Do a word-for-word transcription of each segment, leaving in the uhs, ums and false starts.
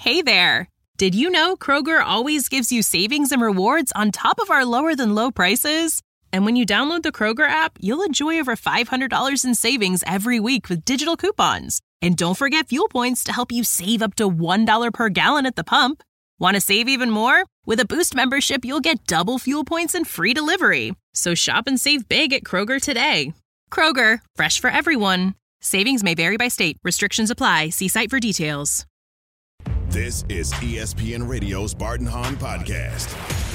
Hey there! Did you know Kroger always gives you savings and rewards on top of our lower-than-low prices? And when you download the Kroger app, you'll enjoy over five hundred dollars in savings every week with digital coupons. And don't forget fuel points to help you save up to one dollar per gallon at the pump. Want to save even more? With a Boost membership, you'll get double fuel points and free delivery. So shop and save big at Kroger today. Kroger, fresh for everyone. Savings may vary by state. Restrictions apply. See site for details. This is E S P N Radio's Bart and Hahn Podcast.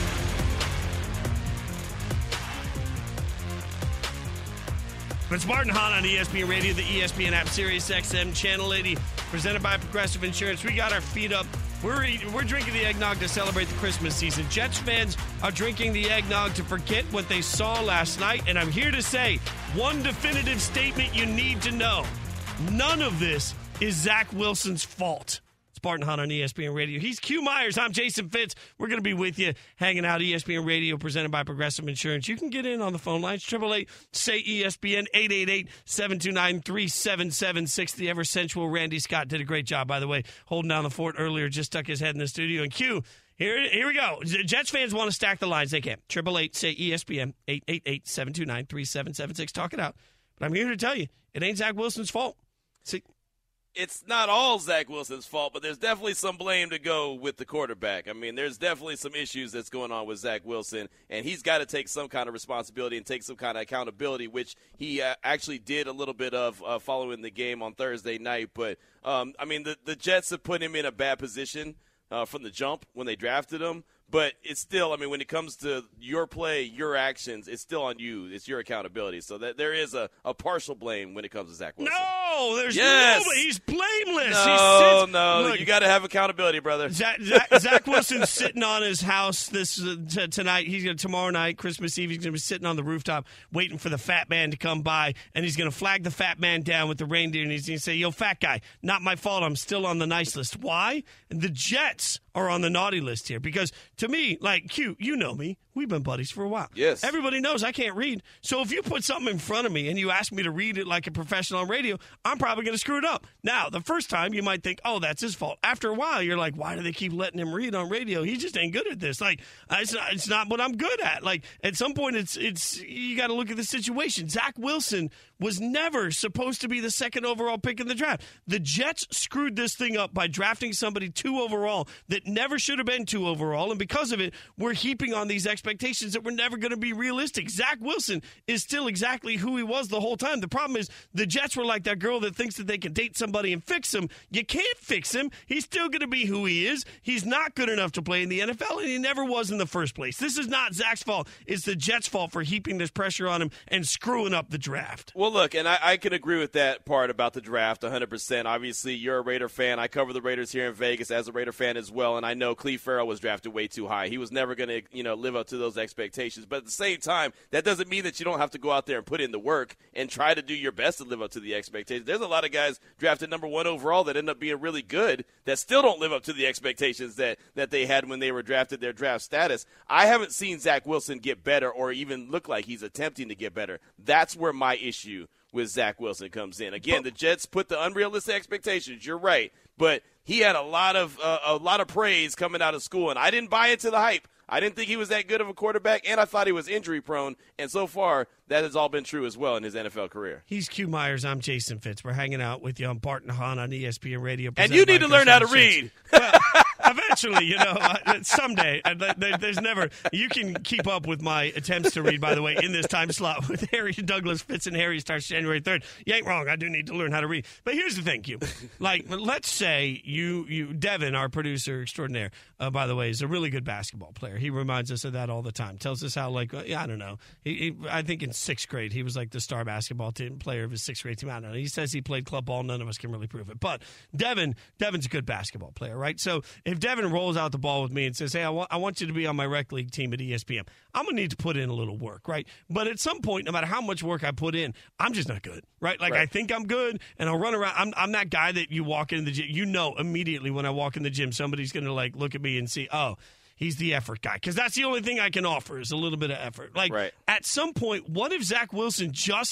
It's Bart and Hahn on E S P N Radio, the E S P N app, Sirius X M, Channel eighty, presented by Progressive Insurance. We got our feet up. We're eating, we're drinking the eggnog to celebrate the Christmas season. Jets fans are drinking the eggnog to forget what they saw last night. And I'm here to say one definitive statement you need to know. None of this is Zach Wilson's fault. It's Bart and Hahn on E S P N Radio. He's Q Myers. I'm Jason Fitz. We're going to be with you, hanging out E S P N Radio, presented by Progressive Insurance. You can get in on the phone lines. eight eight eight, say E S P N, eight eight eight, seven two nine, three seven seven six. The ever-sensual Randy Scott did a great job, by the way, holding down the fort earlier, just stuck his head in the studio. And Q, here, here we go. Jets fans want to stack the lines. They can. eight eight eight, say E S P N, eight eight eight, seven two nine, three seven seven six. Talk it out. But I'm here to tell you, it ain't Zach Wilson's fault. See, it's not all Zach Wilson's fault, but there's definitely some blame to go with the quarterback. I mean, there's definitely some issues that's going on with Zach Wilson, and he's got to take some kind of responsibility and take some kind of accountability, which he uh, actually did a little bit of uh, following the game on Thursday night. But, um, I mean, the, the Jets have put him in a bad position uh, from the jump when they drafted him. But it's still, I mean, when it comes to your play, your actions, it's still on you. It's your accountability. So that there is a, a partial blame when it comes to Zach Wilson. No, there's yes. no, he's blameless. No, he sits, no, look, you got to have accountability, brother. Zach, Zach, Zach Wilson's sitting on his house this uh, t- tonight. He's going to tomorrow night, Christmas Eve. He's going to be sitting on the rooftop waiting for the fat man to come by, and he's going to flag the fat man down with the reindeer, and he's going to say, "Yo, fat guy, not my fault. I'm still on the nice list." Why? The Jets are on the naughty list here because, to me, like Q, you know me. We've been buddies for a while. Yes. Everybody knows I can't read. So if you put something in front of me and you ask me to read it like a professional on radio, I'm probably going to screw it up. Now, the first time you might think, oh, that's his fault. After a while, you're like, why do they keep letting him read on radio? He just ain't good at this. Like, it's not, it's not what I'm good at. Like, at some point, it's it's you got to look at the situation. Zach Wilson was never supposed to be the second overall pick in the draft. The Jets screwed this thing up by drafting somebody two overall that never should have been two overall, and because of it, we're heaping on these expectations that were never going to be realistic. Zach Wilson is still exactly who he was the whole time. The problem is the Jets were like that girl that thinks that they can date somebody and fix him. You can't fix him. He's still going to be who he is. He's not good enough to play in the N F L, and he never was in the first place. This is not Zach's fault. It's the Jets' fault for heaping this pressure on him and screwing up the draft. Well, look, and I, I can agree with that part about the draft one hundred percent. Obviously, you're a Raider fan. I cover the Raiders here in Vegas as a Raider fan as well, and I know Cleve Farrell was drafted way too high. He was never going to, you know, live up to those expectations. But at the same time, that doesn't mean that you don't have to go out there and put in the work and try to do your best to live up to the expectations. There's a lot of guys drafted number one overall that end up being really good that still don't live up to the expectations that, that they had when they were drafted, their draft status. I haven't seen Zach Wilson get better or even look like he's attempting to get better. That's where my issue with Zach Wilson comes in. Again, the Jets put the unrealistic expectations. You're right. But he had a lot of uh, a lot of praise coming out of school, and I didn't buy into the hype. I didn't think he was that good of a quarterback, and I thought he was injury-prone. And so far, that has all been true as well in his N F L career. He's Q Myers. I'm Jason Fitz. We're hanging out with you on Bart and Hahn on E S P N Radio. And you need to learn how to read. Well, eventually, you know, uh, someday. Uh, there's never – you can keep up with my attempts to read, by the way, in this time slot with Harry Douglas Fitz and Harry starts January third. You ain't wrong. I do need to learn how to read. But here's the thing, Q. Like, let's say you – you Devin, our producer extraordinaire, uh, by the way, is a really good basketball player. He reminds us of that all the time. Tells us how, like, uh, yeah, I don't know. He, he, I think in sixth grade, he was like the star basketball team player of his sixth grade team. I don't know. He says he played club ball. None of us can really prove it. But Devin, Devin's a good basketball player, right? So if Devin rolls out the ball with me and says, hey, I want, I want you to be on my rec league team at E S P N, I'm going to need to put in a little work, right? But at some point, no matter how much work I put in, I'm just not good, right? Like, right. I think I'm good, and I'll run around. I'm, I'm that guy that you walk in the gym. You know immediately when I walk in the gym, somebody's going to, like, look at me and see, oh, he's the effort guy. Because that's the only thing I can offer is a little bit of effort. Like, right. At some point, what if Zach Wilson just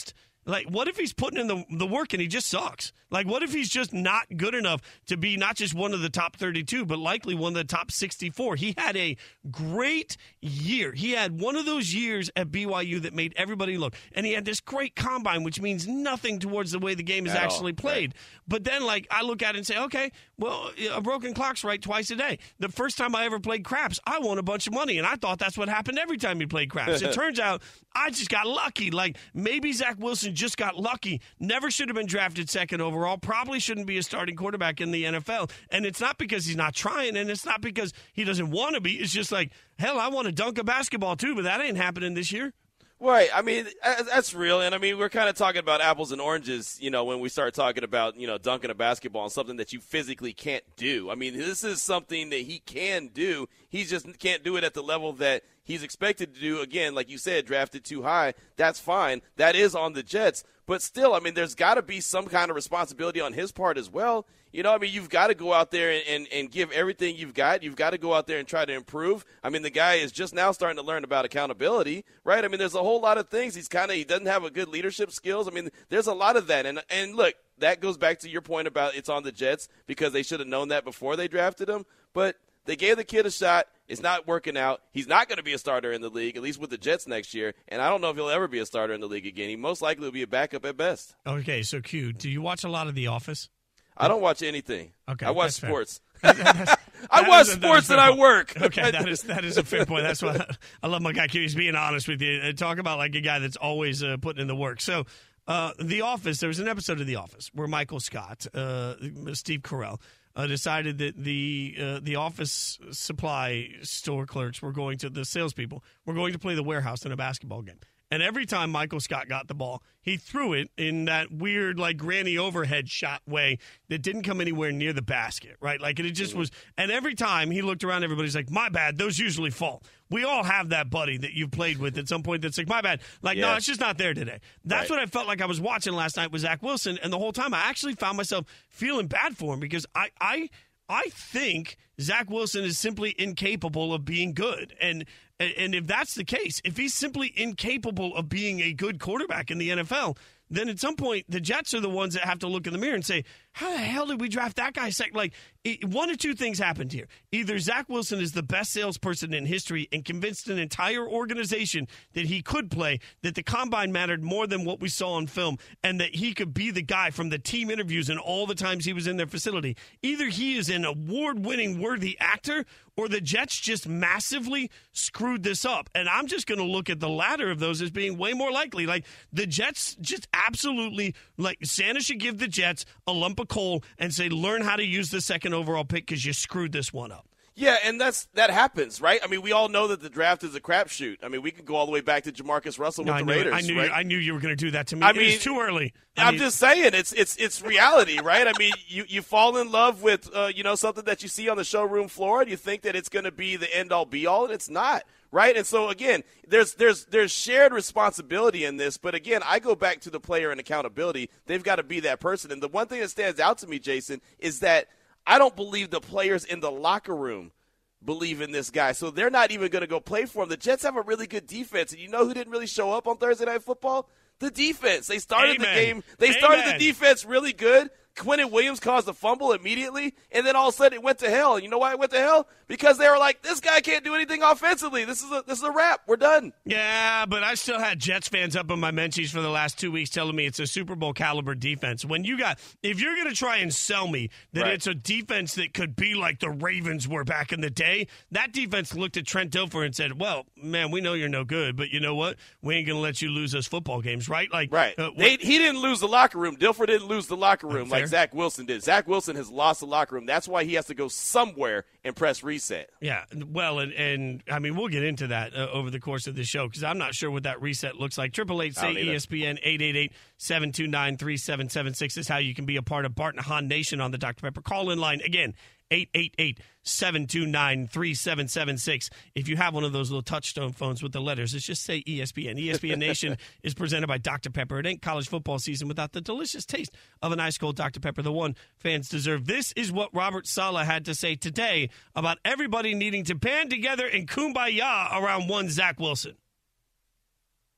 Like, what if he's putting in the, the work and he just sucks? Like, what if he's just not good enough to be not just one of the top thirty-two, but likely one of the top sixty-four? He had a great year. He had one of those years at B Y U that made everybody look. And he had this great combine, which means nothing towards the way the game is At actually all, played. right. But then, like, I look at it and say, okay, well, a broken clock's right twice a day. The first time I ever played craps, I won a bunch of money, and I thought that's what happened every time you played craps. It turns out I just got lucky. Like, maybe Zach Wilson just got lucky. Never should have been drafted second overall. Probably shouldn't be a starting quarterback in the N F L. And it's not because he's not trying, and it's not because he doesn't want to be. It's just like, hell, I want to dunk a basketball too, but that ain't happening this year. Right. I mean, that's real. And, I mean, we're kind of talking about apples and oranges, you know, when we start talking about, you know, dunking a basketball and something that you physically can't do. I mean, this is something that he can do. He just can't do it at the level that he's expected to do. Again, like you said, drafted too high. That's fine. That is on the Jets. But still, I mean, there's got to be some kind of responsibility on his part as well. You know, I mean, you've got to go out there and, and, and give everything you've got. You've got to go out there and try to improve. I mean, the guy is just now starting to learn about accountability, right? I mean, there's a whole lot of things. He's kind of, he doesn't have a good leadership skills. I mean, there's a lot of that. And, and look, that goes back to your point about it's on the Jets because they should have known that before they drafted him. But they gave the kid a shot. It's not working out. He's not going to be a starter in the league, at least with the Jets next year. And I don't know if he'll ever be a starter in the league again. He most likely will be a backup at best. Okay, so Q, do you watch a lot of The Office? I don't watch anything. Okay, I watch that's fair. sports. That- that's- I that watch is a- that sports is a and fair I point. work. Okay, that is that is a fair point. That's why I love my guy Q. He's being honest with you. Uh, Talk about like a guy that's always uh, putting in the work. So, uh, The Office. There was an episode of The Office where Michael Scott, uh, Steve Carell, uh, decided that the uh, the office supply store clerks were going to the salespeople were going to play the warehouse in a basketball game. And every time Michael Scott got the ball, he threw it in that weird, like, granny overhead shot way that didn't come anywhere near the basket, right? Like, it just was – and every time he looked around, everybody's like, my bad, those usually fall. We all have that buddy that you've played with at some point that's like, my bad. Like, Yeah. no, it's just not there today. That's Right. what I felt like I was watching last night with Zach Wilson, and the whole time I actually found myself feeling bad for him because I I – I think Zach Wilson is simply incapable of being good. And and if that's the case, if he's simply incapable of being a good quarterback in the N F L, then at some point the Jets are the ones that have to look in the mirror and say, how the hell did we draft that guy second? Like, it, one or two things happened here. Either Zach Wilson is the best salesperson in history and convinced an entire organization that he could play, that the combine mattered more than what we saw on film, and that he could be the guy from the team interviews and all the times he was in their facility. Either he is an award-winning worthy actor or the Jets just massively screwed this up. And I'm just going to look at the latter of those as being way more likely. Like, the Jets just absolutely, like, Santa should give the Jets a lump of coal and say, learn how to use the second overall pick because you screwed this one up. Yeah, and that's that happens, right? I mean, we all know that the draft is a crapshoot. I mean, we could go all the way back to Jamarcus Russell No, with I the knew, Raiders. I knew, right? you, I knew you were going to do that to me. I It mean, was too early. I I'm mean, just saying, it's it's it's reality, right? I mean, you, you fall in love with uh, you know something that you see on the showroom floor, and you think that it's going to be the end all be all, and it's not, right? And so again, there's there's there's shared responsibility in this, but again, I go back to the player and accountability. They've got to be that person, and the one thing that stands out to me, Jason, is that I don't believe the players in the locker room believe in this guy, so they're not even going to go play for him. The Jets have a really good defense, and you know who didn't really show up on Thursday Night Football? The defense. They started Amen. the game. They started Amen. the defense really good. Quentin Williams caused a fumble immediately, and then all of a sudden it went to hell. And you know why it went to hell? Because they were like, this guy can't do anything offensively. This is a this is a wrap. We're done. Yeah, but I still had Jets fans up on my mentions for the last two weeks telling me it's a Super Bowl caliber defense. When you got, if you're going to try and sell me that Right. it's a defense that could be like the Ravens were back in the day, that defense looked at Trent Dilfer and said, well, man, we know you're no good, but you know what? We ain't going to let you lose those football games, right? Like, Right. uh, what- they, he didn't lose the locker room. Dilfer didn't lose the locker room Fair. like Zach Wilson did. Zach Wilson has lost the locker room. That's why he has to go somewhere and press reset. Yeah, well, and, and I mean, we'll get into that uh, over the course of the show because I'm not sure what that reset looks like. Triple eight I say don't either. E S P N eight eight eight seven two nine three seven seven six is how you can be a part of Bart and Hahn Nation on the Doctor Pepper call in line again. eight eight eight seven two nine three seven seven six. If you have one of those little touchstone phones with the letters, it's just say E S P N. E S P N Nation is presented by Doctor Pepper. It ain't college football season without the delicious taste of an ice cold Doctor Pepper, the one fans deserve. This is what Robert Saleh had to say today about everybody needing to band together and kumbaya around one Zach Wilson.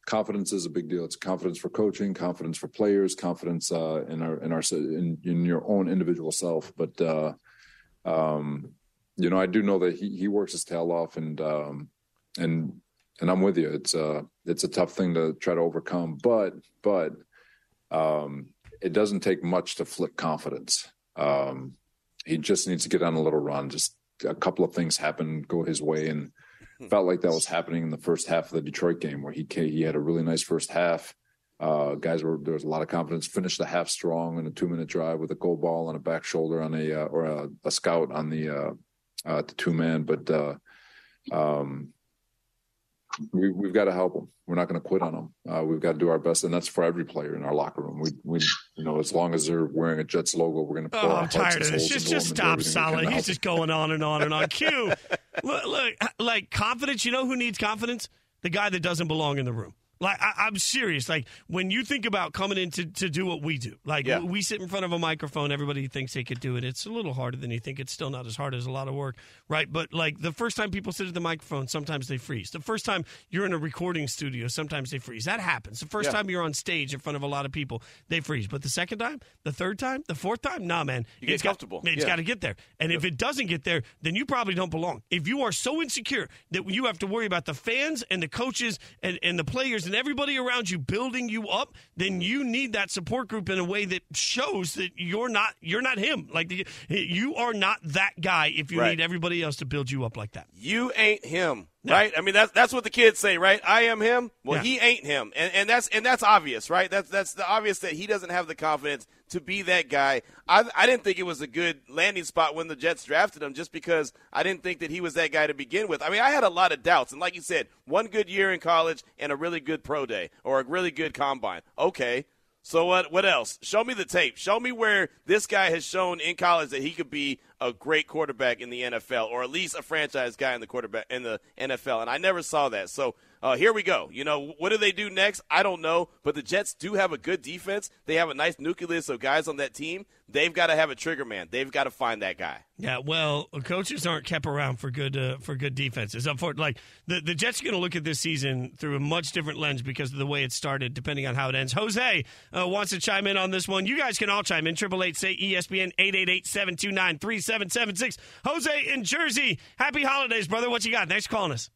confidence is a big deal. It's confidence for coaching, confidence for players, confidence uh, in our in our in, in your own individual self. But uh, um, you know, I do know that he he works his tail off, and um, and and I'm with you. It's a it's a tough thing to try to overcome, but but um, it doesn't take much to flip confidence. Um, he just needs to get on a little run. Just a couple of things happen, go his way, and felt like that was happening in the first half of the Detroit game, where he came, he had a really nice first half. Uh, guys were there was a lot of confidence. Finished the half strong in a two minute drive with a goal ball on a back shoulder on a uh, or a, a scout on the uh, uh, the two man. But uh, um, we, we've got to help them. We're not going to quit on them. Uh, we've got to do our best, and that's for every player in our locker room. We, we, you know, as long as they're wearing a Jets logo, we're going to. Oh, I'm tired of this. Just, just stop, Solid. He's just going on and on and on. Q, look, look, like confidence. You know who needs confidence? The guy that doesn't belong in the room. Like, I, I'm serious. Like, when you think about coming in to, to do what we do, like, yeah. we sit in front of a microphone, everybody thinks they could do it. It's a little harder than you think. It's still not as hard as a lot of work, right? But, like, the first time people sit at the microphone, sometimes they freeze. The first time you're in a recording studio, sometimes they freeze. That happens. The first yeah. time you're on stage in front of a lot of people, they freeze. But the second time, the third time, the fourth time, nah, man. You get it's comfortable. Got, it's yeah. got to get there. And yep. if it doesn't get there, then you probably don't belong. If you are so insecure that you have to worry about the fans and the coaches and, and the players and everybody around you building you up, then you need that support group in a way that shows that you're not you're not him. Like the, you are not that guy if you right. need everybody else to build you up like that. You ain't him. No. Right? I mean, that's that's what the kids say, right? I am him. Well, yeah. he ain't him, and and that's and that's obvious, right? That's that's the obvious that he doesn't have the confidence to be that guy. I I didn't think it was a good landing spot when the Jets drafted him, just because I didn't think that he was that guy to begin with. I mean, I had a lot of doubts, and like you said, one good year in college and a really good pro day or a really good combine. Okay. So what what else? Show me the tape. Show me where this guy has shown in college that he could be a great quarterback in the N F L, or at least a franchise guy in the quarterback in the N F L. And I never saw that. So uh, here we go. You know, what do they do next? I don't know. But the Jets do have a good defense. They have a nice nucleus of guys on that team. They've got to have a trigger man. They've got to find that guy. Yeah, well, coaches aren't kept around for good uh, for good defenses. Like the the Jets are going to look at this season through a much different lens because of the way it started, depending on how it ends. Jose uh, wants to chime in on this one. You guys can all chime in. Triple eight say E S P N eight eight eight seven two nine three seven seven six. Jose in Jersey, happy holidays, brother. What you got? Thanks for calling us.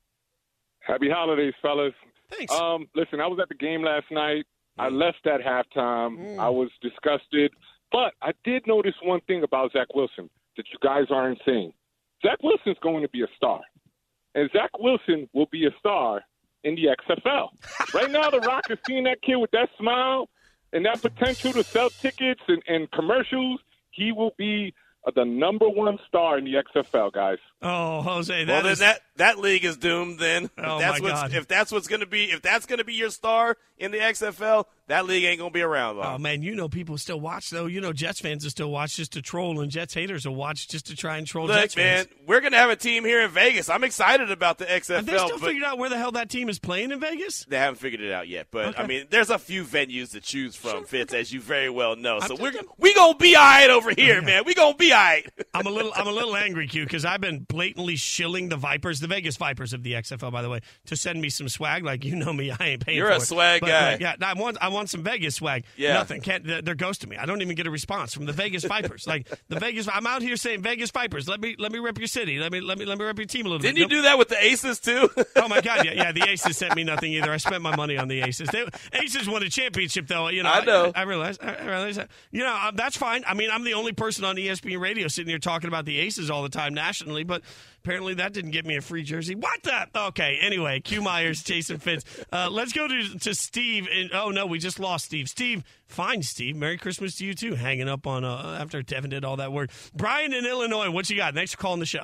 Happy holidays, fellas. Thanks. Um, listen, I was at the game last night. I left at halftime. Mm. I was disgusted. But I did notice one thing about Zach Wilson that you guys aren't seeing. Zach Wilson's going to be a star. And Zach Wilson will be a star in the X F L. Right now, The Rock is seeing that kid with that smile and that potential to sell tickets and, and commercials. He will be the number one star in the X F L, guys. Oh, Jose, that well, is... then that that league is doomed. Then, oh if that's my what's, God. if that's what's going to be, if that's going to be your star in the X F L, that league ain't going to be around long. Oh man, you know people still watch though. You know Jets fans will still watch just to troll, and Jets haters will watch just to try and troll. Look, Jets man, fans. we're going to have a team here in Vegas. I'm excited about the X F L. Have they still but figured out where the hell that team is playing in Vegas? They haven't figured it out yet, but okay. I mean, there's a few venues to choose from, sure, Fitz, okay. as you very well know. So I'm we're thinking... we gonna be all right over here, okay. man. We gonna be all right. I'm a little I'm a little angry, Q, because I've been blatantly shilling the Vipers, the Vegas Vipers of the X F L, by the way, to send me some swag. Like, you know me, I ain't paying You're for a it. swag but, guy. But, yeah, I want I want some Vegas swag. Yeah. Nothing. Can't. They're ghosting me. I don't even get a response from the Vegas Vipers. Like the Vegas, I'm out here saying Vegas Vipers. Let me let me rep your city. Let me let me let me rep your team a little Didn't bit. Didn't you nope. do that with the Aces too? Oh my God, yeah, yeah. The Aces sent me nothing either. I spent my money on the Aces. They, Aces won a championship though. You know, I know. I, I realize. I realize that. You know, um, that's fine. I mean, I'm the only person on E S P N radio sitting here talking about the Aces all the time nationally, but apparently that didn't get me a free jersey. What the? Okay. Anyway, Q Myers, Jason Fitz. Uh, let's go to to Steve. And, oh no, we just lost Steve. Steve, fine, Steve. Merry Christmas to you too. Hanging up on uh, after Devin did all that work. Brian in Illinois, what you got? Thanks for calling the show.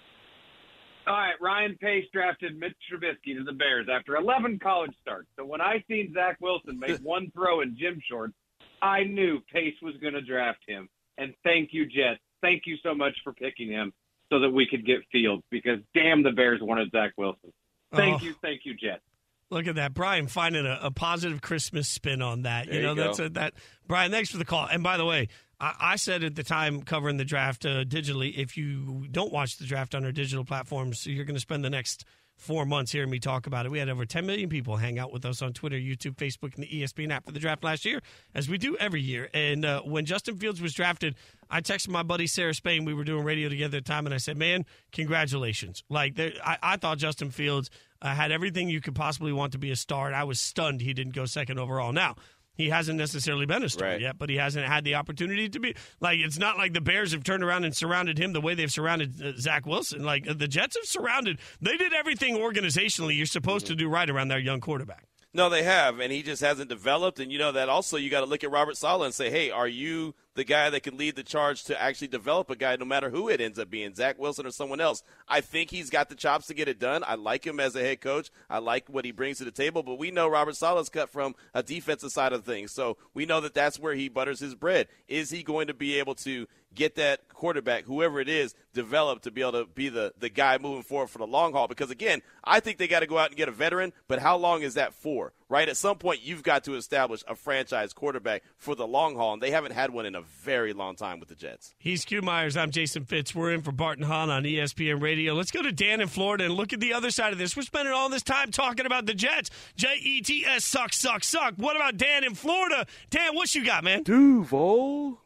All right, Ryan Pace drafted Mitch Trubisky to the Bears after eleven college starts. So when I seen Zach Wilson make one throw in gym shorts, I knew Pace was going to draft him. And thank you, Jets. Thank you so much for picking him so that we could get Fields, because damn, the Bears wanted Zach Wilson. Thank oh. you, thank you, Jets. Look at that, Brian, finding a, a positive Christmas spin on that. There You know, you that's a, that. Brian, thanks for the call. And by the way, I, I said at the time covering the draft uh, digitally, if you don't watch the draft on our digital platforms, you're going to spend the next four months hearing me talk about it. We had over ten million people hang out with us on Twitter, YouTube, Facebook, and the E S P N app for the draft last year, as we do every year. And uh, when Justin Fields was drafted, I texted my buddy Sarah Spain. We were doing radio together at the time, and I said, man, congratulations. Like, there, I, I thought Justin Fields uh, had everything you could possibly want to be a star, and I was stunned he didn't go second overall. Now, he hasn't necessarily been a star right. yet, but he hasn't had the opportunity to be. Like, it's not like the Bears have turned around and surrounded him the way they've surrounded uh, Zach Wilson. Like, uh, the Jets have surrounded. They did everything organizationally you're supposed mm-hmm. to do right around their young quarterback. No, they have, and he just hasn't developed. And you know that also you got to look at Robert Saleh and say, hey, are you the guy that can lead the charge to actually develop a guy no matter who it ends up being, Zach Wilson or someone else? I think he's got the chops to get it done. I like him as a head coach. I like what he brings to the table. But we know Robert Saleh's cut from a defensive side of things. So we know that that's where he butters his bread. Is he going to be able to get that quarterback, whoever it is, developed to be able to be the, the guy moving forward for the long haul? Because, again, I think they got to go out and get a veteran, but how long is that for, right? At some point, you've got to establish a franchise quarterback for the long haul, and they haven't had one in a very long time with the Jets. He's Q Myers. I'm Jason Fitz. We're in for Bart and Hahn on E S P N Radio. Let's go to Dan in Florida and look at the other side of this. We're spending all this time talking about the Jets. J E T S, suck, suck, suck. What about Dan in Florida? Dan, what you got, man? Duval.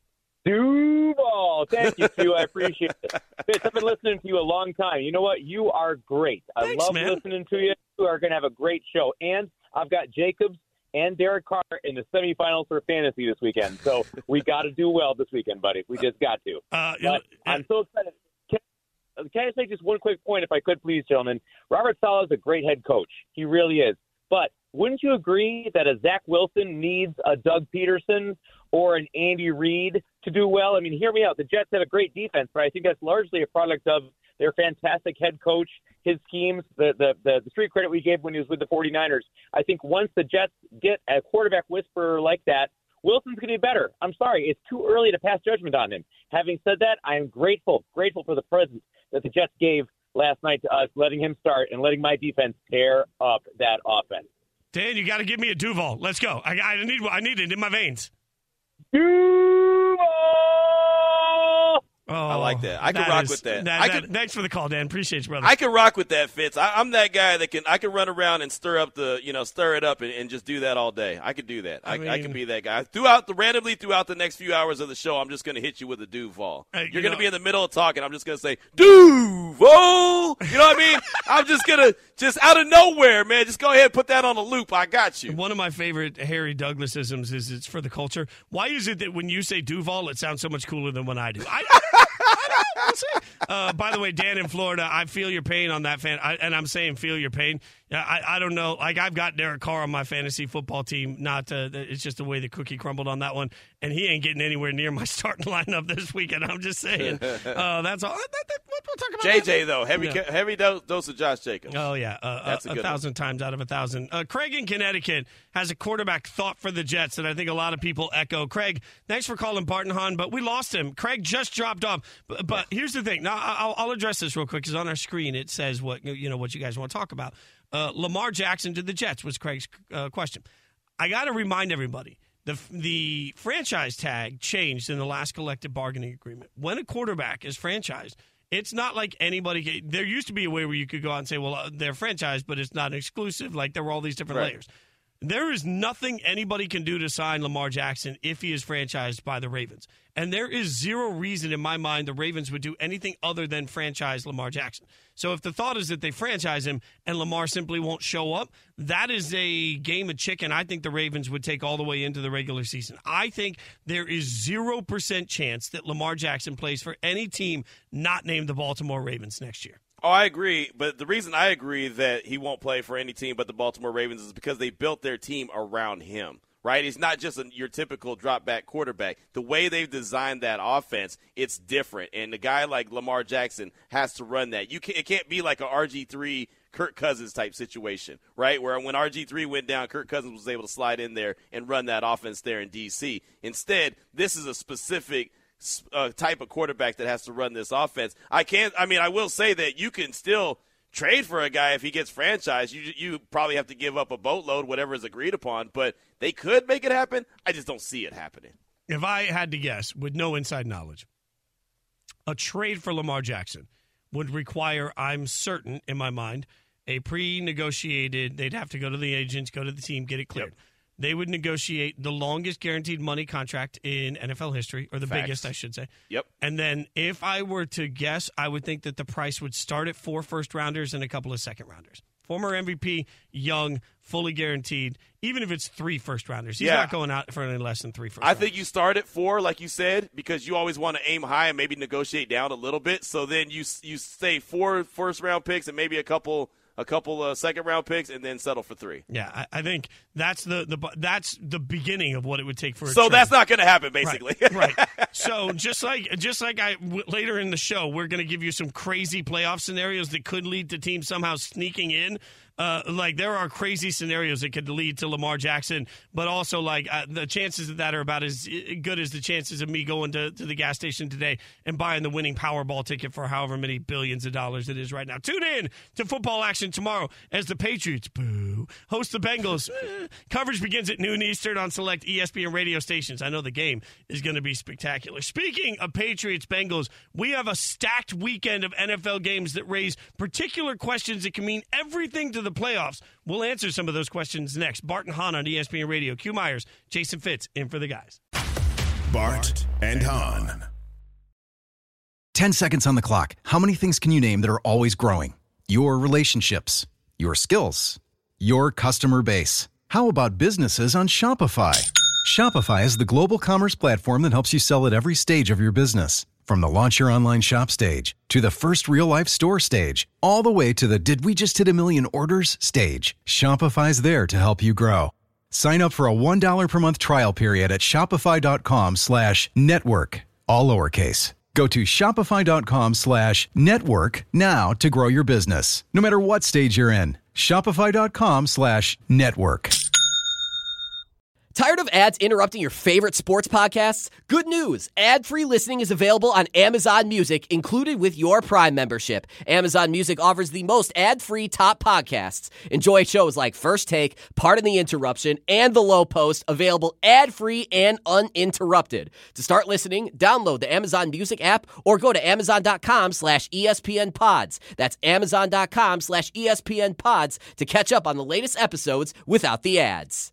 Duval. Thank you, Q. I appreciate it. Fitz, I've been listening to you a long time. You know what? You are great. I Thanks, love man. listening to you. You are going to have a great show. And I've got Jacobs and Derek Carr in the semifinals for fantasy this weekend. So we got to do well this weekend, buddy. We just got to. Uh, but I'm so excited. Can, can I just make just one quick point, if I could, please, gentlemen? Robert Saleh is a great head coach. He really is. But wouldn't you agree that a Zach Wilson needs a Doug Peterson or an Andy Reid to do well? I mean, hear me out. The Jets have a great defense, but I think that's largely a product of their fantastic head coach, his schemes, the, the, the, the street credit we gave when he was with the 49ers. I think once the Jets get a quarterback whisperer like that, Wilson's going to be better. I'm sorry. It's too early to pass judgment on him. Having said that, I am grateful, grateful for the presence that the Jets gave last night to us, letting him start and letting my defense tear up that offense. Dan, you got to give me a Duval. Let's go. I, I need I need it in my veins. Duval! Oh, I like that. I can that rock is, with that. that, I that could, thanks for the call, Dan. Appreciate you, brother. I can rock with that, Fitz. I, I'm that guy that can I can run around and stir up the you know stir it up and, and just do that all day. I could do that. I, I, mean, I can be that guy. Throughout the randomly throughout the next few hours of the show, I'm just going to hit you with a Duval. Hey, you You're going know- to be in the middle of talking. I'm just going to say Duval. You know what I mean? I'm just going to just out of nowhere, man. Just go ahead and put that on a loop. I got you. One of my favorite Harry Douglasisms is it's for the culture. Why is it that when you say Duval, it sounds so much cooler than when I do? I, I don't we'll see. Uh, by the way, Dan in Florida, I feel your pain on that fan, I, and I'm saying feel your pain. I, I don't know. Like, I've got Derek Carr on my fantasy football team. Not uh, it's just the way the cookie crumbled on that one, and he ain't getting anywhere near my starting lineup this weekend. I'm just saying. Uh, that's all. That, that, we'll talk about J J that. though, heavy Yeah. heavy dose, dose of Josh Jacobs. Oh, yeah. Uh, That's a, a a good thousand one. times out of a thousand. Uh, Craig in Connecticut has a quarterback thought for the Jets that I think a lot of people echo. Craig, thanks for calling Bart and Hahn, but we lost him. Craig just dropped off. But, but here's the thing. Now, I'll, I'll address this real quick because on our screen it says what you know what you guys want to talk about. Uh, Lamar Jackson to the Jets was Craig's uh, question. I got to remind everybody. The the franchise tag changed in the last collective bargaining agreement. When a quarterback is franchised, it's not like anybody – there used to be a way where you could go out and say, well, uh, they're franchised, but it's not exclusive. Like there were all these different Right. layers. There is nothing anybody can do to sign Lamar Jackson if he is franchised by the Ravens. And there is zero reason in my mind the Ravens would do anything other than franchise Lamar Jackson. So if the thought is that they franchise him and Lamar simply won't show up, that is a game of chicken I think the Ravens would take all the way into the regular season. I think there is zero percent chance that Lamar Jackson plays for any team not named the Baltimore Ravens next year. Oh, I agree. But the reason I agree that he won't play for any team but the Baltimore Ravens is because they built their team around him, right? He's not just a, your typical drop-back quarterback. The way they've designed that offense, it's different. And a guy like Lamar Jackson has to run that. You can't, it can't be like a R G three Kirk Cousins type situation, right? Where when R G three went down, Kirk Cousins was able to slide in there and run that offense there in D C. Instead, this is a specific – Uh, type of quarterback that has to run this offense. I can't. I mean, I will say that you can still trade for a guy if he gets franchised. You you probably have to give up a boatload, whatever is agreed upon. But they could make it happen. I just don't see it happening. If I had to guess, with no inside knowledge, a trade for Lamar Jackson would require, I'm certain in my mind, a pre-negotiated, they'd have to go to the agents, go to the team, get it cleared. Yep. They would negotiate the longest guaranteed money contract in N F L history, or the Facts. biggest, I should say. Yep. And then if I were to guess, I would think that the price would start at four first-rounders and a couple of second-rounders. Former M V P, young, fully guaranteed, even if it's three first-rounders. He's yeah. not going out for any less than three first-rounders. I think you start at four, like you said, because you always want to aim high and maybe negotiate down a little bit. So then you you say four first-round picks and maybe a couple – a couple of second-round picks, and then settle for three. Yeah, I, I think that's the, the that's the beginning of what it would take for a So trade. that's not going to happen, basically. Right, right. So just like just like I w- later in the show, we're going to give you some crazy playoff scenarios that could lead to teams somehow sneaking in. Uh, like there are crazy scenarios that could lead to Lamar Jackson, but also like uh, the chances of that are about as good as the chances of me going to, to the gas station today and buying the winning Powerball ticket for however many billions of dollars it is right now. Tune in to football action tomorrow as the Patriots boo host the Bengals. Eh, coverage begins at noon Eastern on select E S P N radio stations. I know the game is going to be spectacular. Speaking of Patriots Bengals, we have a stacked weekend of N F L games that raise particular questions that can mean everything to the playoffs. We'll answer some of those questions next. Bart and Hahn on E S P N Radio. Q Myers, Jason Fitz, in for the guys. Bart and Hahn. Ten seconds on the clock. How many things can you name that are always growing? Your relationships, your skills, your customer base. How about businesses on Shopify? Shopify is the global commerce platform that helps you sell at every stage of your business. From the launch your online shop stage, to the first real-life store stage, all the way to the did we just hit a million orders stage, Shopify's there to help you grow. Sign up for a one dollar per month trial period at shopify.com slash network, all lowercase. Go to shopify.com slash network now to grow your business, no matter what stage you're in. Shopify.com slash network. Tired of ads interrupting your favorite sports podcasts? Good news! Ad-free listening is available on Amazon Music, included with your Prime membership. Amazon Music offers the most ad-free top podcasts. Enjoy shows like First Take, Pardon the Interruption, and The Low Post, available ad-free and uninterrupted. To start listening, download the Amazon Music app or go to amazon.com slash ESPN pods. That's amazon.com slash ESPN pods to catch up on the latest episodes without the ads.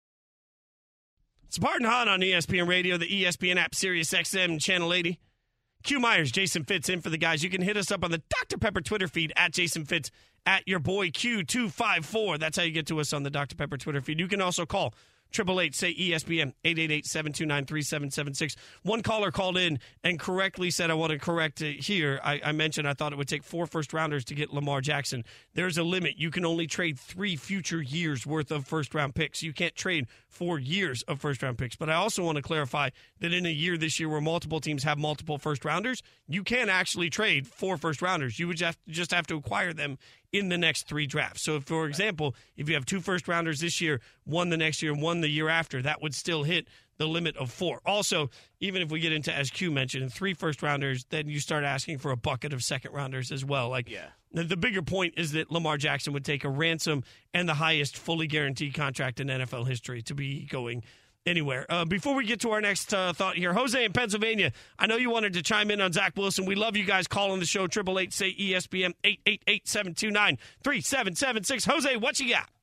It's Bart and Hahn on E S P N Radio, the E S P N app, Sirius X M, Channel eighty. Q Myers, Jason Fitz in for the guys. You can hit us up on the Doctor Pepper Twitter feed, at Jason Fitz, at your boy Q two five four. That's how you get to us on the Doctor Pepper Twitter feed. You can also call eight eight eight, say E S P N, eight eight eight, seven two nine, three seven seven six. One caller called in and correctly said, I want to correct it here. I, I mentioned I thought it would take four first-rounders to get Lamar Jackson. There's a limit. You can only trade three future years' worth of first-round picks. You can't trade four years of first-round picks. But I also want to clarify that in a year this year where multiple teams have multiple first-rounders, you can actually trade four first-rounders. You would just just have to acquire them in the next three drafts. So, if, for example, if you have two first-rounders this year, one the next year, and one the year after, that would still hit the limit of four. Also, even if we get into, as Q mentioned, three first-rounders, then you start asking for a bucket of second-rounders as well. Like, yeah. the, the bigger point is that Lamar Jackson would take a ransom and the highest fully guaranteed contract in N F L history to be going anywhere. Uh, before we get to our next uh, thought here, Jose in Pennsylvania, I know you wanted to chime in on Zach Wilson. We love you guys calling the show, eight eight eight, say E S P N, eight eight eight, seven two nine, three seven seven six. Jose, what you got?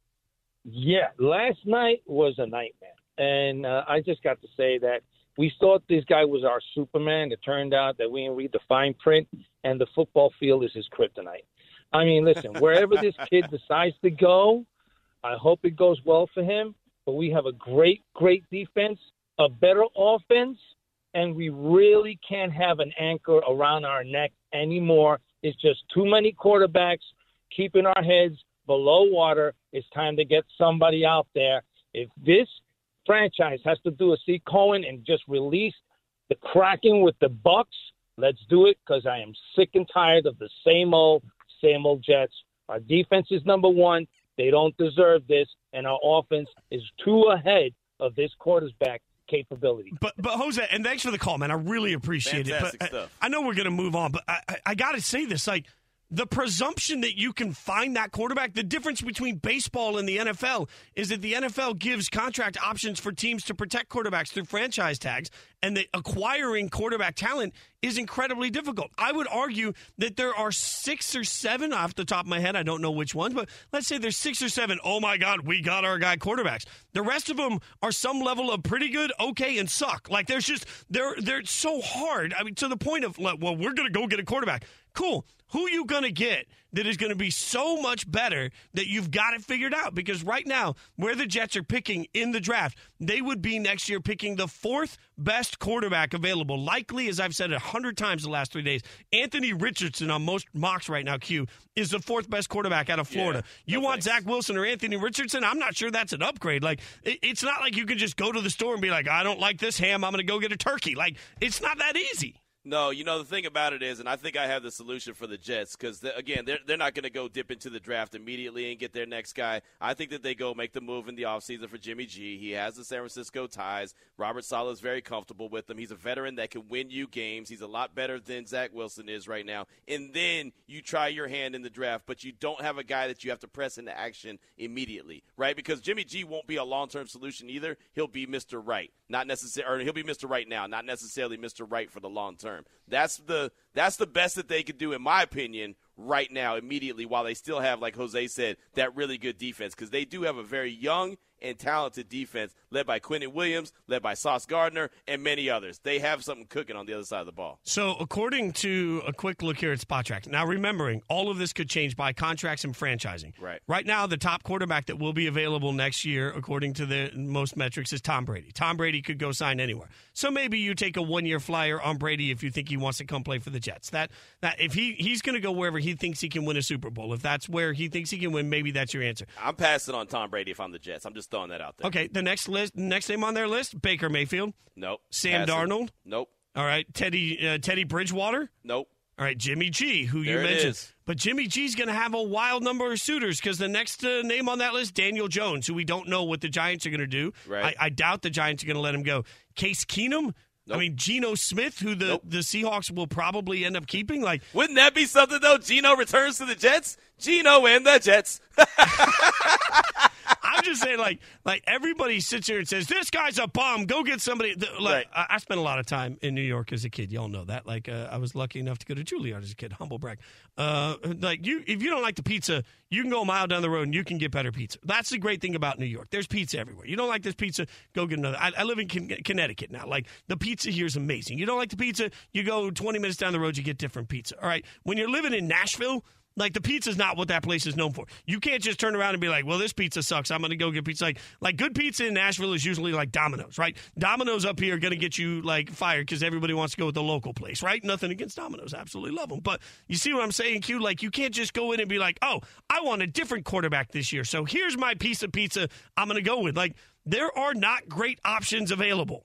Yeah, last night was a nightmare. And uh, I just got to say that we thought this guy was our Superman. It turned out that we didn't read the fine print, and the football field is his kryptonite. I mean, listen, wherever this kid decides to go, I hope it goes well for him. But we have a great, great defense, a better offense, and we really can't have an anchor around our neck anymore. It's just too many quarterbacks keeping our heads below water. It's time to get somebody out there. If this franchise has to do a C. Cohen and just release the Kraken with the Bucks, let's do it, because I am sick and tired of the same old, same old Jets. Our defense is number one. They don't deserve this, and our offense is too ahead of this quarterback capability. But, but Jose, and thanks for the call, man. I really appreciate Fantastic it. But stuff. I, I know we're going to move on, but I, I, I got to say this. Like, the presumption that you can find that quarterback, the difference between baseball and the N F L is that the N F L gives contract options for teams to protect quarterbacks through franchise tags, and that acquiring quarterback talent is incredibly difficult. I would argue that there are six or seven off the top of my head. I don't know which ones, but let's say there's six or seven. Oh my God, we got our guy quarterbacks. The rest of them are some level of pretty good, okay, and suck. Like there's just, they're, they're so hard. I mean, to the point of, like, well, we're going to go get a quarterback. Cool. Who are you going to get that is going to be so much better that you've got it figured out? Because right now, where the Jets are picking in the draft, they would be next year picking the fourth best quarterback available. Likely, as I've said a hundred times the last three days, Anthony Richardson on most mocks right now, Q, is the fourth best quarterback out of Florida. Yeah, you no want thanks. Zach Wilson or Anthony Richardson? I'm not sure that's an upgrade. Like, it, it's not like you can just go to the store and be like, I don't like this ham, I'm going to go get a turkey. Like, it's not that easy. No, you know, the thing about it is, and I think I have the solution for the Jets, because, again, they're, they're not going to go dip into the draft immediately and get their next guy. I think that they go make the move in the offseason for Jimmy G. He has the San Francisco ties. Robert Saleh is very comfortable with him. He's a veteran that can win you games. He's a lot better than Zach Wilson is right now. And then you try your hand in the draft, but you don't have a guy that you have to press into action immediately, right? Because Jimmy G won't be a long-term solution either. He'll be Mister Right. Not necessarily, or he'll be Mister Right now, not necessarily Mister Right for the long term. That's the that's the best that they could do, in my opinion, right now, immediately, while they still have, like Jose said, that really good defense. Because they do have a very young and talented defense led by Quentin Williams, led by Sauce Gardner, and many others. They have something cooking on the other side of the ball. So according to a quick look here at Spotrac, now remembering, all of this could change by contracts and franchising. Right. Right now, the top quarterback that will be available next year, according to the most metrics, is Tom Brady. Tom Brady could go sign anywhere. So maybe you take a one-year flyer on Brady if you think he wants to come play for the Jets. That that if he he's going to go wherever he thinks he can win a Super Bowl. If that's where he thinks he can win, maybe that's your answer. I'm passing on Tom Brady if I'm the Jets. I'm just throwing that out there. Okay, the next list, next name on their list, Baker Mayfield. Nope. Sam Passing. Darnold. Nope. All right, Teddy uh, Teddy Bridgewater. Nope. All right, Jimmy G, who there you mentioned. Is. But Jimmy G's going to have a wild number of suitors because the next uh, name on that list, Daniel Jones, who we don't know what the Giants are going to do. Right. I, I doubt the Giants are going to let him go. Case Keenum. Nope. I mean, Geno Smith, who the, nope. the Seahawks will probably end up keeping. Like, wouldn't that be something, though? Geno returns to the Jets? Geno and the Jets. I'm just saying, like, like everybody sits here and says, this guy's a bum. Go get somebody. Like, right. I, I spent a lot of time in New York as a kid. Y'all know that. Like, uh, I was lucky enough to go to Juilliard as a kid. Humble brag. Uh, like, you, if you don't like the pizza, you can go a mile down the road and you can get better pizza. That's the great thing about New York. There's pizza everywhere. You don't like this pizza, go get another. I, I live in Con- Connecticut now. Like, the pizza here is amazing. You don't like the pizza, you go twenty minutes down the road, you get different pizza. All right. When you're living in Nashville, like, the pizza's not what that place is known for. You can't just turn around and be like, well, this pizza sucks. I'm going to go get pizza. Like, like, good pizza in Nashville is usually like Domino's, right? Domino's up here are going to get you, like, fired because everybody wants to go with the local place, right? Nothing against Domino's. Absolutely love them. But you see what I'm saying, Q? Like, you can't just go in and be like, oh, I want a different quarterback this year, so here's my piece of pizza I'm going to go with. Like, there are not great options available.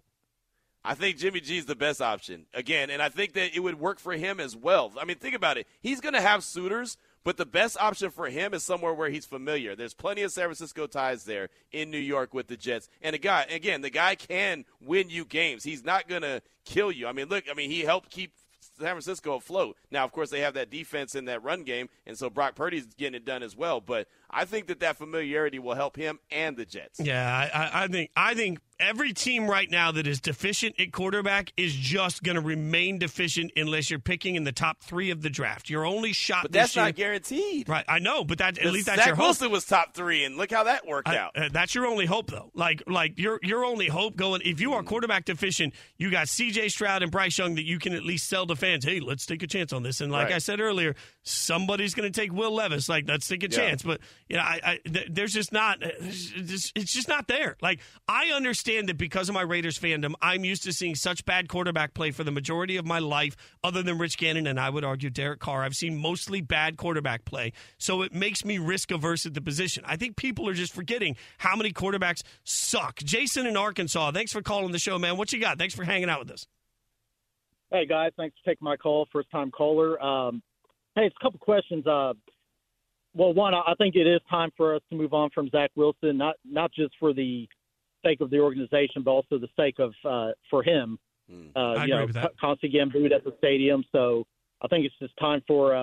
I think Jimmy G is the best option. Again, and I think that it would work for him as well. I mean, think about it. He's going to have suitors, but the best option for him is somewhere where he's familiar. There's plenty of San Francisco ties there in New York with the Jets. And the guy, again, the guy can win you games. He's not going to kill you. I mean, look, I mean, he helped keep San Francisco afloat. Now, of course, they have that defense in that run game, and so Brock Purdy's getting it done as well. But I think that that familiarity will help him and the Jets. Yeah, I, I think I think every team right now that is deficient at quarterback is just going to remain deficient unless you're picking in the top three of the draft. Your only shot But this that's year, not guaranteed. Right, I know, but that, at least that's Zach your hope. Wilson was top three, and look how that worked I, out. Uh, that's your only hope, though. Like, like your your only hope going, if you are quarterback deficient, you got C J Stroud and Bryce Young that you can at least sell to fans, hey, let's take a chance on this. And like right. I said earlier, somebody's going to take Will Levis. Like, let's take a yeah. chance. But, you know, I, I, th- there's just not, it's just, it's just not there. Like, I understand that because of my Raiders fandom, I'm used to seeing such bad quarterback play for the majority of my life, other than Rich Gannon, and I would argue Derek Carr. I've seen mostly bad quarterback play, so it makes me risk-averse at the position. I think people are just forgetting how many quarterbacks suck. Jason in Arkansas, thanks for calling the show, man. What you got? Thanks for hanging out with us. Hey, guys. Thanks for taking my call. First-time caller. Um, hey, it's a couple questions. Uh, well, one, I think it is time for us to move on from Zach Wilson, not not just for the sake of the organization, but also the sake of uh, for him. Mm, uh, I you agree know, with that. constantly getting booed at the stadium. So I think it's just time for uh,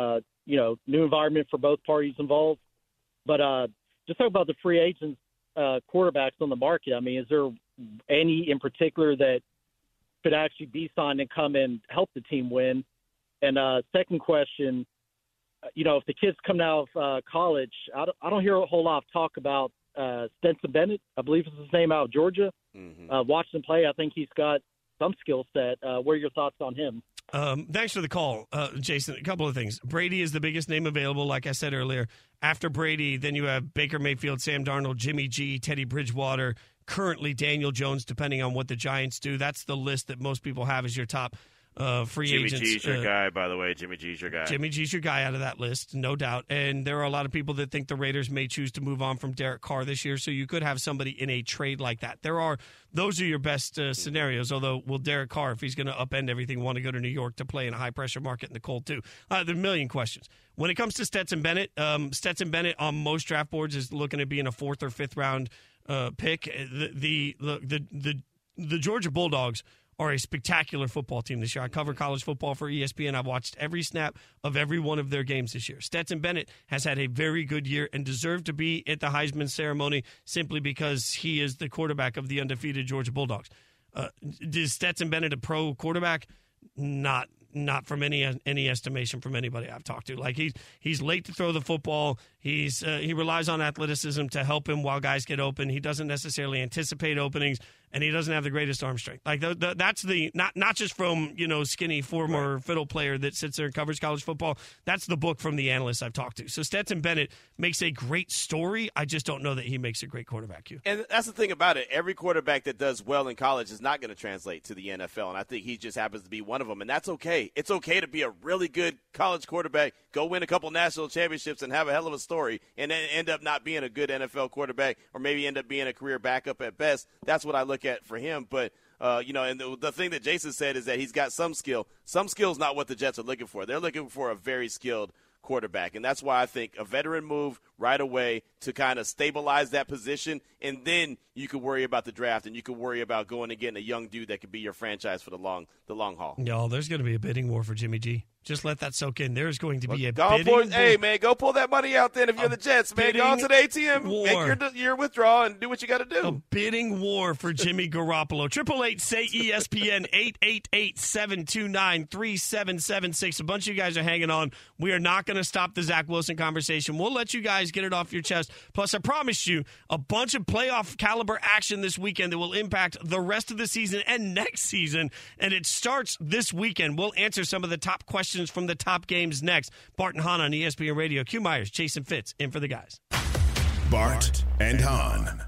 you know, new environment for both parties involved. But uh, just talk about the free agents, uh, quarterbacks on the market. I mean, is there any in particular that could actually be signed and come and help the team win? And uh, second question, you know, if the kids come out of uh, college, I don't, I don't hear a whole lot of talk about uh, Stetson Bennett, I believe is his name, out of Georgia. Mm-hmm. Uh, watch him play. I think he's got some skill set. Uh, what are your thoughts on him? Um, thanks for the call, uh, Jason. A couple of things. Brady is the biggest name available, like I said earlier. After Brady, then you have Baker Mayfield, Sam Darnold, Jimmy G, Teddy Bridgewater, currently Daniel Jones, depending on what the Giants do. That's the list that most people have as your top uh, free Jimmy agents. Jimmy G's your uh, guy, by the way. Jimmy G's your guy. Jimmy G's your guy out of that list, no doubt. And there are a lot of people that think the Raiders may choose to move on from Derek Carr this year, so you could have somebody in a trade like that. There are Those are your best uh, scenarios, although will Derek Carr, if he's going to upend everything, want to go to New York to play in a high-pressure market in the cold, too? Uh, there are a million questions. When it comes to Stetson Bennett, um, Stetson Bennett on most draft boards is looking at being a fourth or fifth round uh, pick. The, the, the, the, the Georgia Bulldogs are a spectacular football team this year. I cover college football for E S P N. I've watched every snap of every one of their games this year. Stetson Bennett has had a very good year and deserved to be at the Heisman ceremony simply because he is the quarterback of the undefeated Georgia Bulldogs. Uh, is Stetson Bennett a pro quarterback? Not not from any any estimation from anybody I've talked to. Like he's he's late to throw the football. He's uh, he relies on athleticism to help him while guys get open. He doesn't necessarily anticipate openings, and he doesn't have the greatest arm strength. Like the, the, that's the not not just from you know skinny former right. fiddle player that sits there and covers college football. That's the book from the analysts I've talked to. So Stetson Bennett makes a great story. I just don't know that he makes a great quarterback. You and that's the thing about it. Every quarterback that does well in college is not going to translate to the N F L, and I think he just happens to be one of them. And that's okay. It's okay to be a really good college quarterback, go win a couple national championships, and have a hell of a story, and then end up not being a good N F L quarterback, or maybe end up being a career backup at best. That's what I look at for him. But, uh, you know, and the, the thing that Jason said is that he's got some skill. Some skill is not what the Jets are looking for. They're looking for a very skilled quarterback, and that's why I think a veteran move right away to kind of stabilize that position, and then you could worry about the draft, and you could worry about going and getting a young dude that could be your franchise for the long the long haul. No, there's going to be a bidding war for Jimmy G. Just let that soak in. There's going to be well, a go bidding pull, war. Hey, man, go pull that money out then if you're the Jets, man. Go out to the A T M, war. make your, your withdrawal, and do what you got to do. A bidding war for Jimmy Garoppolo. Triple eight say E S P N eight eight eight seven two nine three seven seven six. A bunch of you guys are hanging on. We are not going to stop the Zach Wilson conversation. We'll let you guys get it off your chest. Plus, I promise you a bunch of playoff caliber action this weekend that will impact the rest of the season and next season. And it starts this weekend. We'll answer some of the top questions from the top games next. Bart and Hahn on E S P N Radio. Q Myers, Jason Fitz, in for the guys. Bart and Hahn.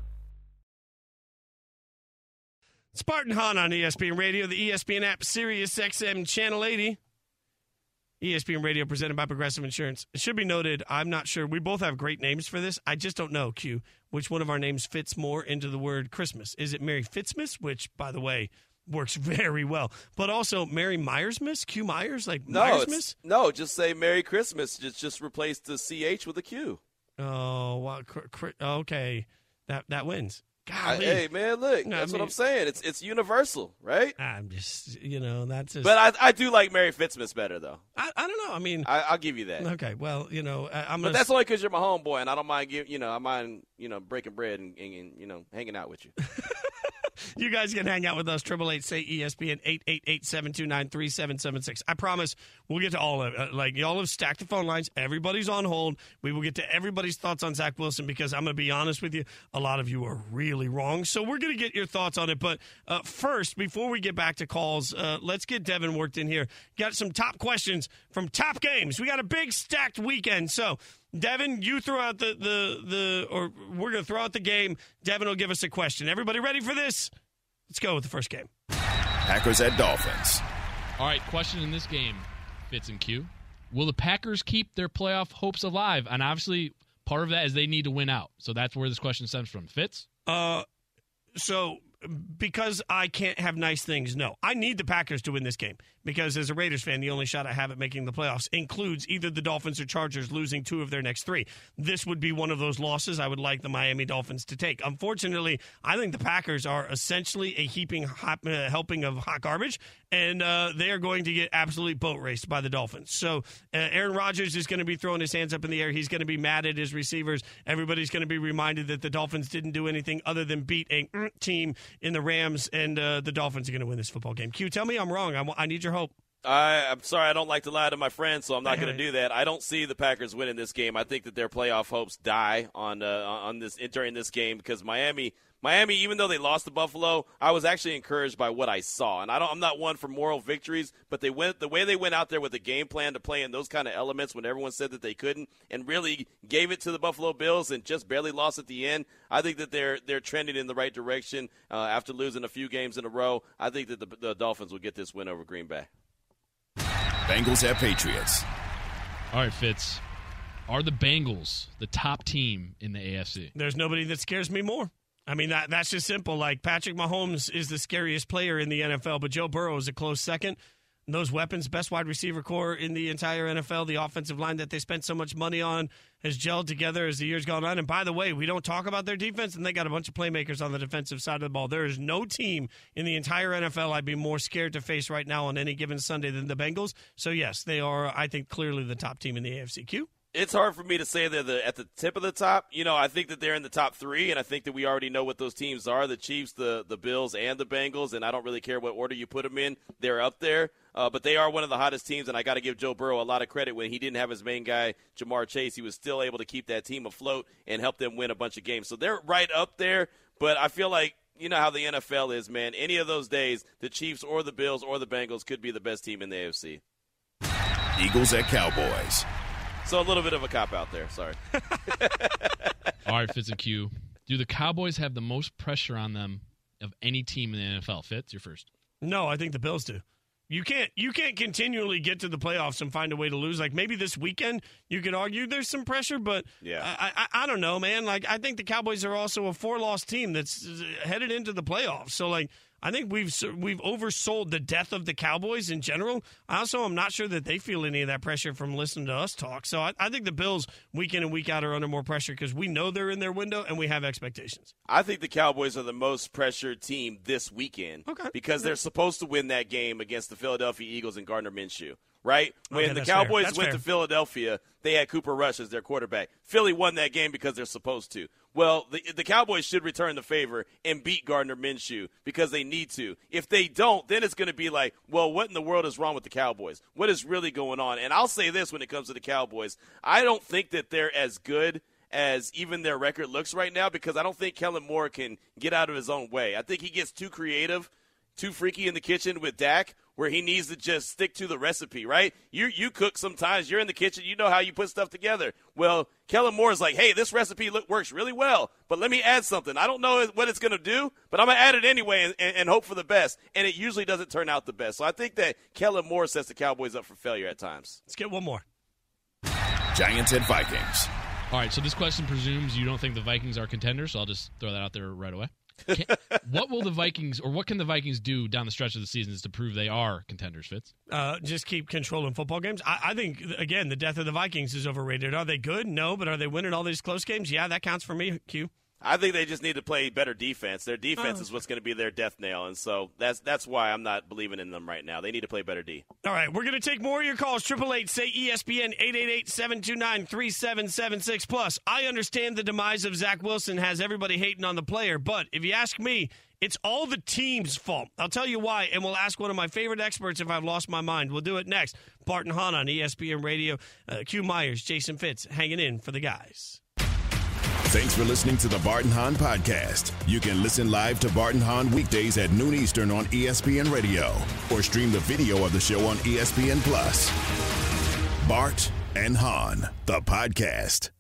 It's Bart and Hahn on E S P N Radio, the E S P N app, Sirius X M Channel eighty. E S P N Radio presented by Progressive Insurance. It should be noted, I'm not sure. We both have great names for this. I just don't know, Q, which one of our names fits more into the word Christmas. Is it Merry Fitzmas, which, by the way, works very well, but also Merry Myersmas, Q Myers, like no, Myersmas? No, just say Merry Christmas. Just just replace the C H with a Q. Oh, well, cr- cr- okay, that that wins. I, hey man, look, no, that's I mean, what I'm saying. It's it's universal, right? I'm just, you know, that's. Just, but I I do like Merry Fitzmas better though. I, I don't know. I mean, I, I'll give you that. Okay, well, you know, I, I'm. But gonna that's only because you're my homeboy, and I don't mind give, you know, I mind you know breaking bread and, and, and you know hanging out with you. You guys can hang out with us. Triple eight say E S P N eight eight eight seven two nine three seven seven six. I promise we'll get to all of it. Like y'all have stacked the phone lines. Everybody's on hold. We will get to everybody's thoughts on Zach Wilson because I'm going to be honest with you. A lot of you are really wrong. So we're going to get your thoughts on it. But uh, first, before we get back to calls, uh, let's get Devin worked in here. Got some top questions from top games. We got a big stacked weekend. So Devin, you throw out the, the, the or we're going to throw out the game. Devin will give us a question. Everybody ready for this? Let's go with the first game. Packers at Dolphins. All right, question in this game, Fitz and Q. Will the Packers keep their playoff hopes alive? And obviously, part of that is they need to win out. So that's where this question stems from. Fitz? Uh, so because I can't have nice things, no. I need the Packers to win this game because as a Raiders fan, the only shot I have at making the playoffs includes either the Dolphins or Chargers losing two of their next three. This would be one of those losses I would like the Miami Dolphins to take. Unfortunately, I think the Packers are essentially a heaping hot, uh, helping of hot garbage, and uh, they are going to get absolutely boat raced by the Dolphins. So uh, Aaron Rodgers is going to be throwing his hands up in the air. He's going to be mad at his receivers. Everybody's going to be reminded that the Dolphins didn't do anything other than beat a mm, team in the Rams, and uh, the Dolphins are going to win this football game. Q, tell me I'm wrong. I, I need your hope. I, I'm sorry, I don't like to lie to my friends, so I'm not going to do that. I don't see the Packers winning this game. I think that their playoff hopes die on uh, on this during this game because Miami, Miami, even though they lost to Buffalo, I was actually encouraged by what I saw. And I don't, I'm not one for moral victories, but they went the way they went out there with a game plan to play in those kind of elements when everyone said that they couldn't, and really gave it to the Buffalo Bills and just barely lost at the end. I think that they're they're trending in the right direction uh, after losing a few games in a row. I think that the, the Dolphins will get this win over Green Bay. Bengals at Patriots. All right, Fitz. Are the Bengals the top team in the A F C? There's nobody that scares me more. I mean, that that's just simple. Like, Patrick Mahomes is the scariest player in the N F L, but Joe Burrow is a close second. And those weapons, best wide receiver core in the entire N F L, the offensive line that they spent so much money on has gelled together as the years gone on. And by the way, we don't talk about their defense, and they got a bunch of playmakers on the defensive side of the ball. There is no team in the entire N F L I'd be more scared to face right now on any given Sunday than the Bengals. So, yes, they are, I think, clearly the top team in the A F C. Q? It's hard for me to say they're the, at the tip of the top. You know, I think that they're in the top three, and I think that we already know what those teams are, the Chiefs, the, the Bills, and the Bengals, and I don't really care what order you put them in. They're up there. Uh, but they are one of the hottest teams, and I got to give Joe Burrow a lot of credit. When he didn't have his main guy, Jamar Chase, he was still able to keep that team afloat and help them win a bunch of games. So they're right up there, but I feel like, you know how the N F L is, man. Any of those days, the Chiefs or the Bills or the Bengals could be the best team in the A F C. Eagles at Cowboys. So a little bit of a cop-out there. Sorry. All right, Fitz and Q. Do the Cowboys have the most pressure on them of any team in the N F L? Fitz, you're first. No, I think the Bills do. You can't you can't continually get to the playoffs and find a way to lose. Like, maybe this weekend you could argue there's some pressure, but yeah. I, I I don't know, man. Like, I think the Cowboys are also a four-loss team that's headed into the playoffs. So, like, I think we've we've oversold the death of the Cowboys in general. I also am not sure that they feel any of that pressure from listening to us talk. So I, I think the Bills, week in and week out, are under more pressure because we know they're in their window and we have expectations. I think the Cowboys are the most pressured team this weekend okay. because they're supposed to win that game against the Philadelphia Eagles and Gardner Minshew. Right? When okay, the Cowboys went fair. to Philadelphia, they had Cooper Rush as their quarterback. Philly won that game because they're supposed to. Well, the, the Cowboys should return the favor and beat Gardner Minshew because they need to. If they don't, then it's going to be like, well, what in the world is wrong with the Cowboys? What is really going on? And I'll say this when it comes to the Cowboys. I don't think that they're as good as even their record looks right now because I don't think Kellen Moore can get out of his own way. I think he gets too creative, too freaky in the kitchen with Dak, where he needs to just stick to the recipe, right? You you cook sometimes. You're in the kitchen. You know how you put stuff together. Well, Kellen Moore's like, hey, this recipe look, works really well, but let me add something. I don't know what it's going to do, but I'm going to add it anyway and, and, and hope for the best. And it usually doesn't turn out the best. So I think that Kellen Moore sets the Cowboys up for failure at times. Let's get one more. Giants at Vikings. All right, so this question presumes you don't think the Vikings are contenders, so I'll just throw that out there right away. Can, what will the Vikings, or what can the Vikings do down the stretch of the seasons to prove they are contenders, Fitz? Uh, just keep controlling football games. I, I think, again, the death of the Vikings is overrated. Are they good? No, but are they winning all these close games? Yeah, that counts for me, Q. I think they just need to play better defense. Their defense oh. is what's going to be their death nail, and so that's that's why I'm not believing in them right now. They need to play better D. All right, we're going to take more of your calls. Triple eight say E S P N eight eight eight, seven two nine, three seven seven six. Plus, I understand the demise of Zach Wilson has everybody hating on the player, but if you ask me, it's all the team's fault. I'll tell you why, and we'll ask one of my favorite experts if I've lost my mind. We'll do it next. Bart and Hahn on E S P N Radio. Uh, Q Myers, Jason Fitz, hanging in for the guys. Thanks for listening to the Bart and Hahn Podcast. You can listen live to Bart and Hahn weekdays at noon Eastern on E S P N Radio or stream the video of the show on E S P N Plus. Bart and Hahn, the podcast.